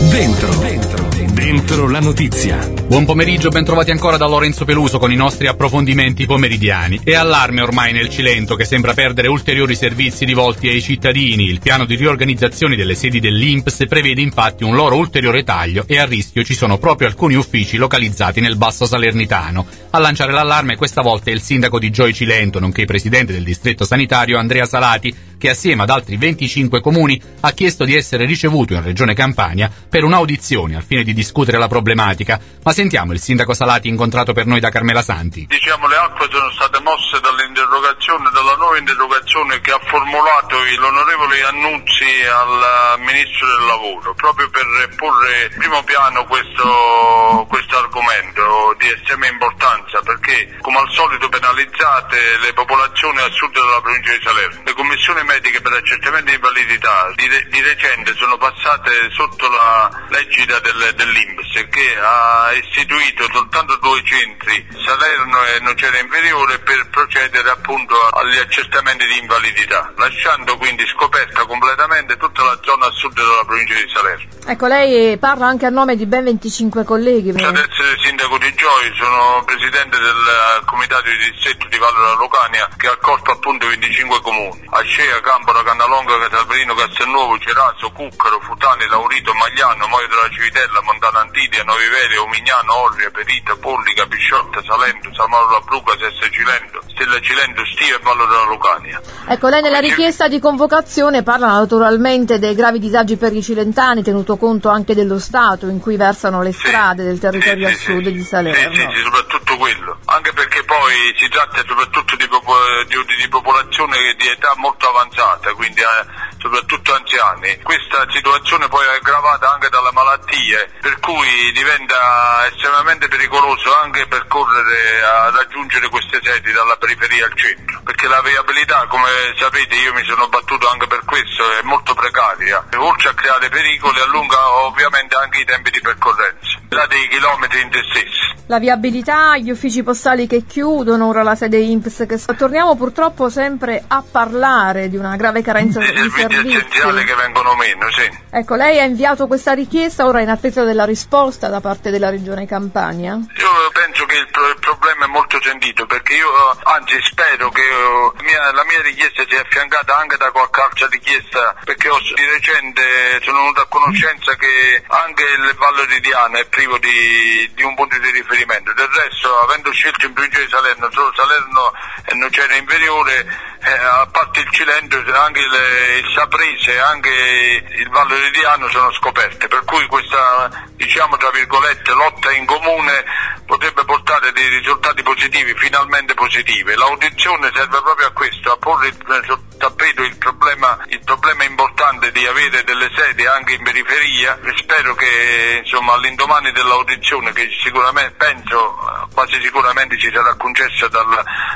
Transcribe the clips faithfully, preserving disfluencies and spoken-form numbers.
Dentro, dentro, dentro la notizia. Buon pomeriggio, ben trovati ancora da Lorenzo Peluso con i nostri approfondimenti pomeridiani. È allarme ormai nel Cilento, che sembra perdere ulteriori servizi rivolti ai cittadini. Il piano di riorganizzazione delle sedi dell'I N P S prevede infatti un loro ulteriore taglio e a rischio ci sono proprio alcuni uffici localizzati nel Basso Salernitano. A lanciare l'allarme questa volta è il sindaco di Gioia Cilento, nonché presidente del distretto sanitario Andrea Salati, che assieme ad altri venticinque comuni ha chiesto di essere ricevuto in Regione Campania per un'audizione al fine di discutere la problematica. Ma sentiamo il sindaco Salati incontrato per noi da Carmela Santi. Diciamo, le acque sono state mosse dall'interrogazione, dalla nuova interrogazione che ha formulato l'onorevole Annunzi al Ministro del Lavoro, proprio per porre in primo piano questo, questo argomento di estrema importanza, perché come al solito penalizzate le popolazioni a sud della provincia di Salerno. Le commissioni mediche per accertamento di invalidità di, re, di recente sono passate sotto la legge del, dell'I N P S, che ha istituito soltanto due centri, Salerno e Nocera Inferiore, per procedere appunto agli accertamenti di invalidità, lasciando quindi scoperta completamente tutta la zona a sud della provincia di Salerno. Ecco, lei parla anche a nome di ben venticinque colleghi. Ad essere sindaco di Gioia, sono presidente del comitato di distretto di Valle della Lucania, che ha accolto appunto venticinque comuni: Ascea, Campora, Cannalonga, Casalverino, Castelnuovo, Ceraso, Cuccaro, Futani, Laurito, Magliano, Moio della Civitella, Montana Antidia, Novivere, Omignano, Orria, Perita, Pollica, Pisciotta, Salento, Samaro La Bruca, Sessa Cilento, Stella Cilento, Stia e Valle della Lucania. Ecco, lei nella richiesta di convocazione parla naturalmente dei gravi disagi per i cilentani, tenuto conto anche dello stato in cui versano le strade sì, del territorio sì, a sud sì, di Salerno. Sì, sì, soprattutto quello, anche perché poi si tratta soprattutto di, popo- di, di popolazione di età molto avanzata, quindi eh, soprattutto anziani. Questa situazione poi è aggravata anche dalle malattie, per cui diventa estremamente pericoloso anche percorrere a raggiungere queste sedi dalla periferia al centro, perché la viabilità, come sapete, io mi sono battuto anche per questo, è molto precaria, oltre a creare pericoli allunga ovviamente anche i tempi di percorrenza, là dei chilometri in te stessi. La viabilità, gli uffici postali che chiudono, ora la sede I N P S che sta... Torniamo purtroppo sempre a parlare di una grave carenza di servizi. servizi essenziali che vengono meno, sì. Ecco, lei ha inviato questa richiesta ora in attesa della risposta da parte della Regione Campania? Io penso che il, pro- il problema è molto sentito, perché io anzi spero che uh, mia, la mia richiesta sia affiancata anche da qualche altra richiesta, perché ho, di recente sono venuto a conoscenza che anche il Valle di Diana è privo di, di un punto di riferimento. Del resto, avendo scelto in provincia di Salerno solo Salerno e Nocera Inferiore, eh, a parte il Cilento, anche il, il Saprese e anche il Valle di Diano sono scoperte, per cui questa, diciamo tra virgolette, lotta in comune potrebbe portare dei risultati positivi, finalmente positivi. L'audizione serve proprio a questo, a porre sul tappeto il problema, il problema importante di avere delle sedi anche in periferia. Spero che insomma all'indomani dell'audizione, che sicuramente penso quasi sicuramente ci sarà concessa dal,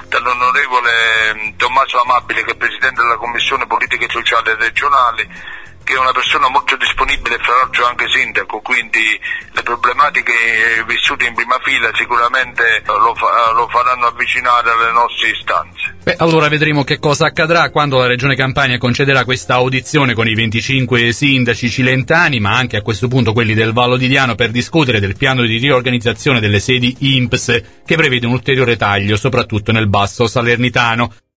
dall'onorevole Tommaso Amabile, che è presidente della Commissione Politiche Sociali e Regionali, che è una persona molto disponibile e fra l'altro anche sindaco, quindi le problematiche vissute in prima fila sicuramente lo, fa, lo faranno avvicinare alle nostre istanze. Beh, allora vedremo che cosa accadrà quando la Regione Campania concederà questa audizione con i venticinque sindaci cilentani, ma anche a questo punto quelli del Vallo di Diano, per discutere del piano di riorganizzazione delle sedi I N P S, che prevede un ulteriore taglio soprattutto nel Basso Salernitano.